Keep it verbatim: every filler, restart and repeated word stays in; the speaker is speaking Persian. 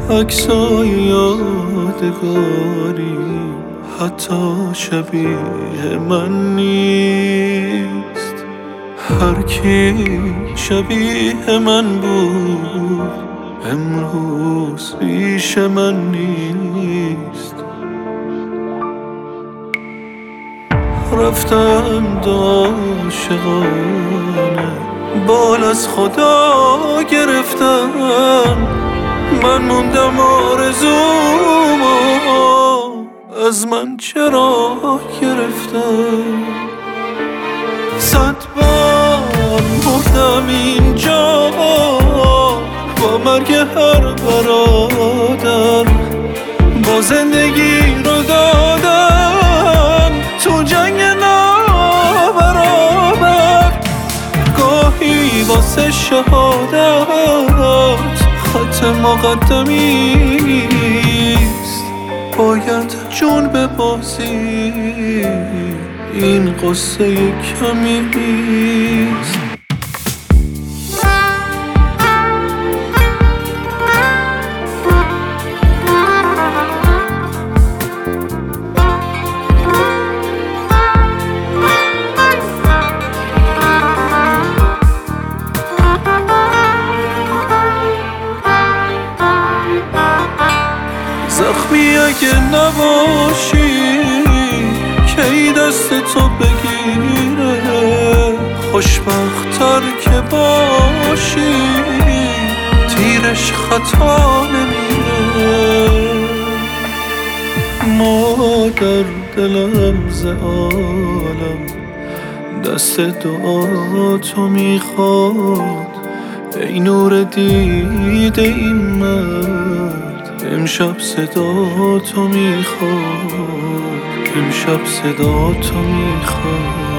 عکسای یادگاری حتی شبیه من نیست. هر کی شبیه من بود امروز پیش من نیست. رفتم عاشقانه بال از خدا گرفتم، من موندم آرزومو از من چرا گرفتم. صد بار مردم اینجا با مرگ هر برادر، با زندگی رو دادم تو جنگ نابرابر. گاهی واسه شهادت خط مقدمیست، باید جون ببازی این قصه کمی نیست. زخمی اگه نباشی کی دست تو بگیره، خوشبخت‌تر که باشی تیرش خطا نمیره. مادر دلم ز عالم دست دعا تو میخواد، ای نور دیده این مرد امشب صدا تو میخواد، امشب صدا تو میخواد.